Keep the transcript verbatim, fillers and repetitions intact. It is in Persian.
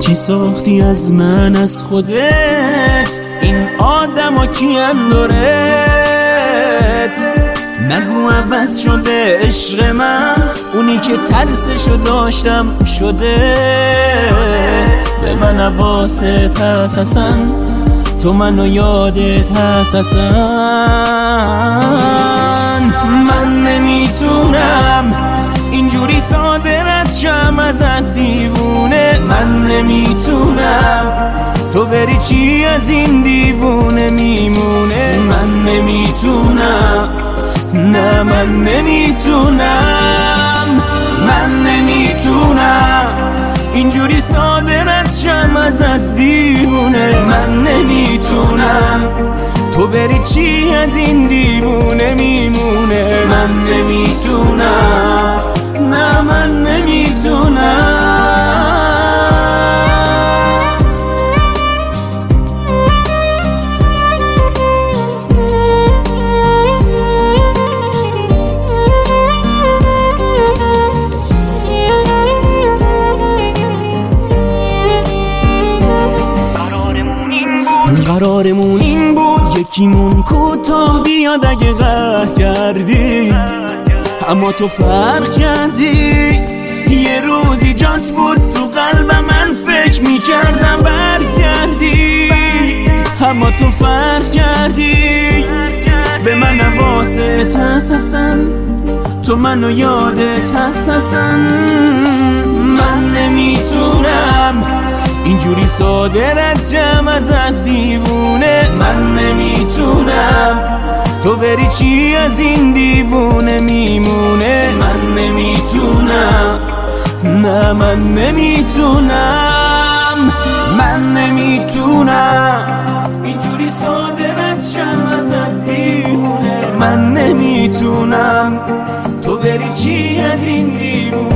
چی ساختی از من از خودت؟ این آدم ها کیان دارت؟ نگو عوض شده عشق من، اونی که ترسشو داشتم شده. به من حواست هست اصلا، تو منو یادت هست اصلا. من نمیتونم اینجوری ساده رد شم ازت دیوونه. من نمیتونم تو بری چی از این دیوونه میمونه. من نمیتونم، نه من نمیتونم، من نمیتونم اینجوری ساده رد شم ازت دیوونه. من نمیتونم تو بری چی از این دیوونه میمونه. من نمیتونم، نه من نمیتونم. قرارمون این بود یکیمون کوتاه بیاد اگه قهر کردی، اما تو فرق کردی. یه روزی جات بود تو قلب من، فکر میکردم برگردی، اما تو فرق کردی. به من حواست هست اصلا، تو منو یادت هست اصلا. من نمیتونم اینجوری ساده رد شم ازت دیوونه. من نمیتونم تو بری چی از این دیوونه میمونه. من نمیتونم، نه من نمیتونم، من نمیتونم اینجوری ساده رد شم ازت دیوونه. من نمیتونم تو بری چی از این دیوونه.